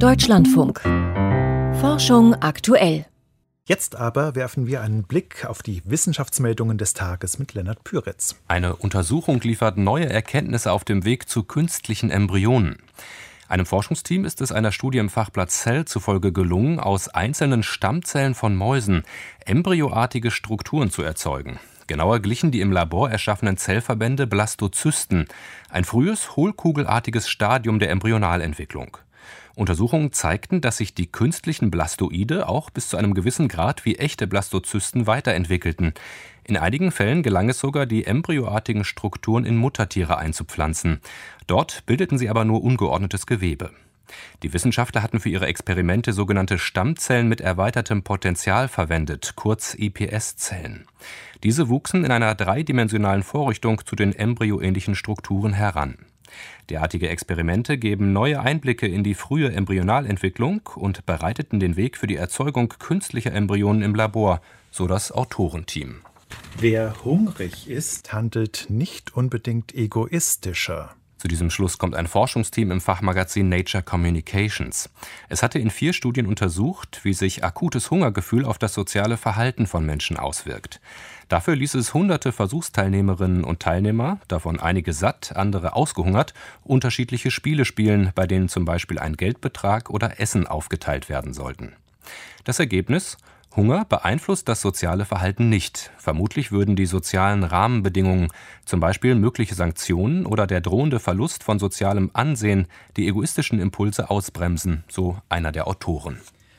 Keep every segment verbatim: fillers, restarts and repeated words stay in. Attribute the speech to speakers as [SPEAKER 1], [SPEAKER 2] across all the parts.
[SPEAKER 1] Deutschlandfunk. Forschung aktuell.
[SPEAKER 2] Jetzt aber werfen wir einen Blick auf die Wissenschaftsmeldungen des Tages mit Lennart Püritz.
[SPEAKER 3] Eine Untersuchung liefert neue Erkenntnisse auf dem Weg zu künstlichen Embryonen. Einem Forschungsteam ist es einer Studie im Fachblatt Cell zufolge gelungen, aus einzelnen Stammzellen von Mäusen embryoartige Strukturen zu erzeugen. Genauer glichen die im Labor erschaffenen Zellverbände Blastozysten, ein frühes, hohlkugelartiges Stadium der Embryonalentwicklung. Untersuchungen zeigten, dass sich die künstlichen Blastoide auch bis zu einem gewissen Grad wie echte Blastozysten weiterentwickelten. In einigen Fällen gelang es sogar, die embryoartigen Strukturen in Muttertiere einzupflanzen. Dort bildeten sie aber nur ungeordnetes Gewebe. Die Wissenschaftler hatten für ihre Experimente sogenannte Stammzellen mit erweitertem Potenzial verwendet, kurz I P S-Zellen. Diese wuchsen in einer dreidimensionalen Vorrichtung zu den embryoähnlichen Strukturen heran. Derartige Experimente geben neue Einblicke in die frühe Embryonalentwicklung und bereiteten den Weg für die Erzeugung künstlicher Embryonen im Labor, so das Autorenteam.
[SPEAKER 2] Wer hungrig ist, handelt nicht unbedingt egoistischer.
[SPEAKER 3] Zu diesem Schluss kommt ein Forschungsteam im Fachmagazin Nature Communications. Es hatte in vier Studien untersucht, wie sich akutes Hungergefühl auf das soziale Verhalten von Menschen auswirkt. Dafür ließ es hunderte Versuchsteilnehmerinnen und Teilnehmer, davon einige satt, andere ausgehungert, unterschiedliche Spiele spielen, bei denen zum Beispiel ein Geldbetrag oder Essen aufgeteilt werden sollten. Das Ergebnis? Hunger beeinflusst das soziale Verhalten nicht. Vermutlich würden die sozialen Rahmenbedingungen, zum Beispiel mögliche Sanktionen oder der drohende Verlust von sozialem Ansehen, die egoistischen Impulse ausbremsen, so einer der Autoren.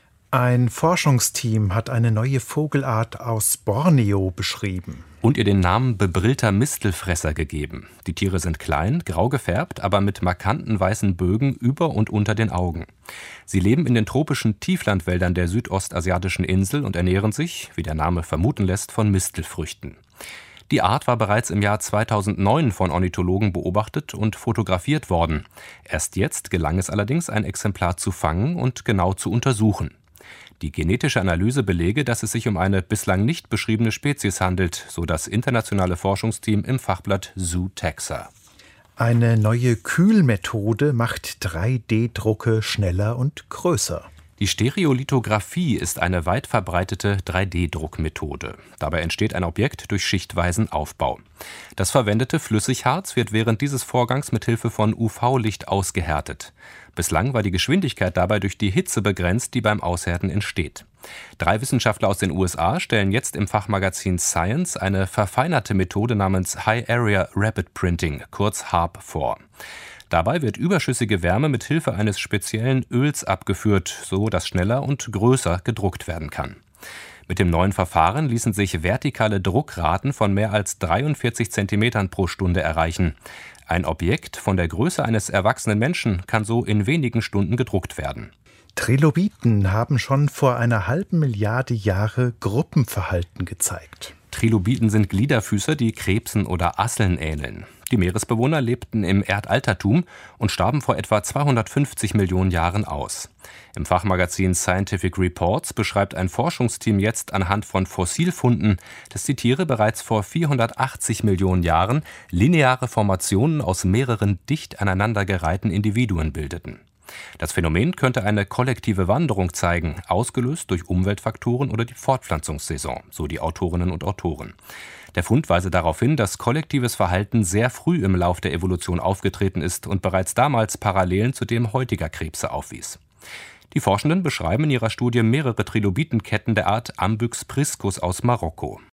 [SPEAKER 2] Ein Forschungsteam hat eine neue Vogelart aus Borneo beschrieben.
[SPEAKER 3] Und ihr den Namen bebrillter Mistelfresser gegeben. Die Tiere sind klein, grau gefärbt, aber mit markanten weißen Bögen über und unter den Augen. Sie leben in den tropischen Tieflandwäldern der südostasiatischen Insel und ernähren sich, wie der Name vermuten lässt, von Mistelfrüchten. Die Art war bereits im Jahr zweitausendneun von Ornithologen beobachtet und fotografiert worden. Erst jetzt gelang es allerdings, ein Exemplar zu fangen und genau zu untersuchen. Die genetische Analyse belege, dass es sich um eine bislang nicht beschriebene Spezies handelt, so das internationale Forschungsteam im Fachblatt Zootaxa.
[SPEAKER 2] Eine neue Kühlmethode macht drei D Drucke schneller und größer.
[SPEAKER 3] Die Stereolithografie ist eine weit verbreitete drei D Druckmethode. Dabei entsteht ein Objekt durch schichtweisen Aufbau. Das verwendete Flüssigharz wird während dieses Vorgangs mit Hilfe von U V-Licht ausgehärtet. Bislang war die Geschwindigkeit dabei durch die Hitze begrenzt, die beim Aushärten entsteht. Drei Wissenschaftler aus den U S A stellen jetzt im Fachmagazin Science eine verfeinerte Methode namens High Area Rapid Printing, kurz H A R P, vor. Dabei wird überschüssige Wärme mit Hilfe eines speziellen Öls abgeführt, so dass schneller und größer gedruckt werden kann. Mit dem neuen Verfahren ließen sich vertikale Druckraten von mehr als dreiundvierzig Zentimetern pro Stunde erreichen. Ein Objekt von der Größe eines erwachsenen Menschen kann so in wenigen Stunden gedruckt werden.
[SPEAKER 2] Trilobiten haben schon vor einer halben Milliarde Jahre Gruppenverhalten gezeigt.
[SPEAKER 3] Trilobiten sind Gliederfüßer, die Krebsen oder Asseln ähneln. Die Meeresbewohner lebten im Erdaltertum und starben vor etwa zweihundertfünfzig Millionen Jahren aus. Im Fachmagazin Scientific Reports beschreibt ein Forschungsteam jetzt anhand von Fossilfunden, dass die Tiere bereits vor vierhundertachtzig Millionen Jahren lineare Formationen aus mehreren dicht aneinandergereihten Individuen bildeten. Das Phänomen könnte eine kollektive Wanderung zeigen, ausgelöst durch Umweltfaktoren oder die Fortpflanzungssaison, so die Autorinnen und Autoren. Der Fund weise darauf hin, dass kollektives Verhalten sehr früh im Lauf der Evolution aufgetreten ist und bereits damals Parallelen zu dem heutiger Krebse aufwies. Die Forschenden beschreiben in ihrer Studie mehrere Trilobitenketten der Art Ambyx priscus aus Marokko.